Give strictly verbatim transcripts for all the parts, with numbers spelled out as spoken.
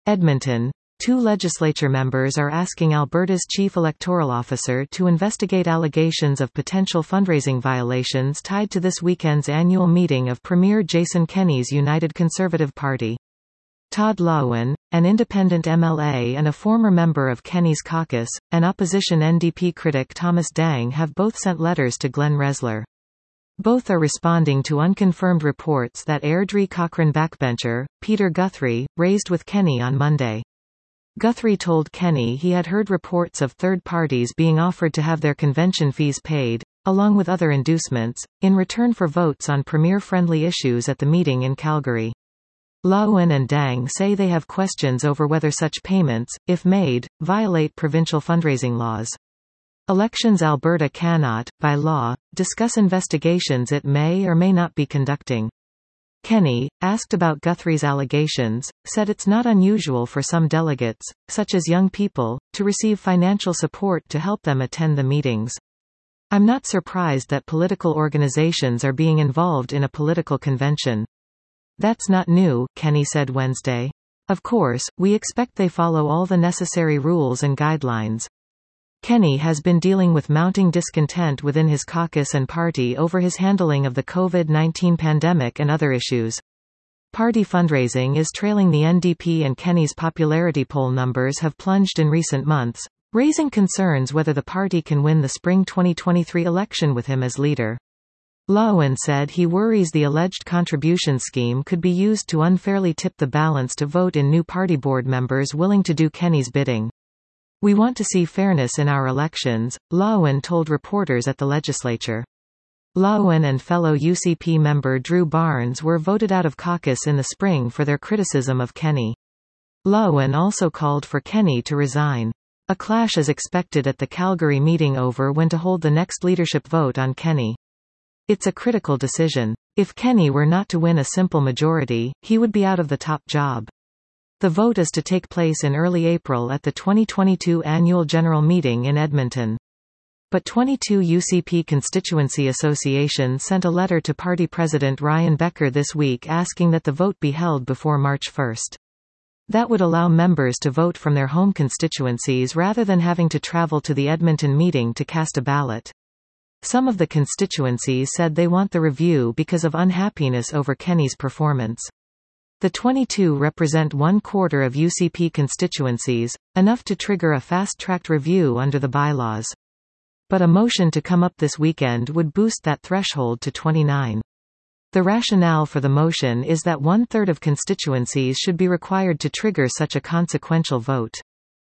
Edmonton. Two legislature members are asking Alberta's chief electoral officer to investigate allegations of potential fundraising violations tied to this weekend's annual meeting of Premier Jason Kenney's United Conservative Party. Todd Loewen, an independent M L A and a former member of Kenney's caucus, and opposition N D P critic Thomas Dang have both sent letters to Glenn Resler. Both are responding to unconfirmed reports that Airdrie Cochrane backbencher, Peter Guthrie, raised with Kenney on Monday. Guthrie told Kenney he had heard reports of third parties being offered to have their convention fees paid, along with other inducements, in return for votes on Premier-friendly issues at the meeting in Calgary. Loewen and Dang say they have questions over whether such payments, if made, violate provincial fundraising laws. Elections Alberta cannot, by law, discuss investigations it may or may not be conducting. Kenney, asked about Guthrie's allegations, said it's not unusual for some delegates, such as young people, to receive financial support to help them attend the meetings. I'm not surprised that political organizations are being involved in a political convention. That's not new, Kenney said Wednesday. Of course, we expect they follow all the necessary rules and guidelines. Kenney has been dealing with mounting discontent within his caucus and party over his handling of the COVID nineteen pandemic and other issues. Party fundraising is trailing the N D P, and Kenney's popularity poll numbers have plunged in recent months, raising concerns whether the party can win the spring twenty twenty-three election with him as leader. Loewen said he worries the alleged contribution scheme could be used to unfairly tip the balance to vote in new party board members willing to do Kenney's bidding. We want to see fairness in our elections, Loewen told reporters at the legislature. Loewen and fellow U C P member Drew Barnes were voted out of caucus in the spring for their criticism of Kenney. Loewen also called for Kenney to resign. A clash is expected at the Calgary meeting over when to hold the next leadership vote on Kenney. It's a critical decision. If Kenney were not to win a simple majority, he would be out of the top job. The vote is to take place in early April at the twenty twenty-two annual general meeting in Edmonton. But twenty-two U C P constituency associations sent a letter to party president Ryan Becker this week asking that the vote be held before March first. That would allow members to vote from their home constituencies rather than having to travel to the Edmonton meeting to cast a ballot. Some of the constituencies said they want the review because of unhappiness over Kenney's performance. The twenty-two represent one quarter of U C P constituencies, enough to trigger a fast-tracked review under the bylaws. But a motion to come up this weekend would boost that threshold to twenty-nine. The rationale for the motion is that one-third of constituencies should be required to trigger such a consequential vote.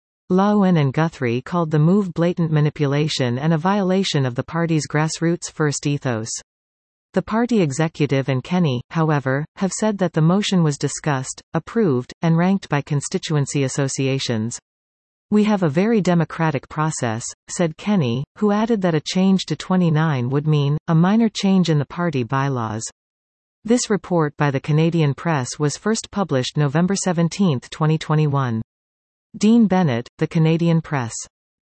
Loewen and Guthrie called the move blatant manipulation and a violation of the party's grassroots first ethos. The party executive and Kenney, however, have said that the motion was discussed, approved, and ranked by constituency associations. We have a very democratic process, said Kenney, who added that a change to twenty-nine would mean a minor change in the party bylaws. This report by the Canadian Press was first published November seventeenth, twenty twenty-one. Dean Bennett, The Canadian Press.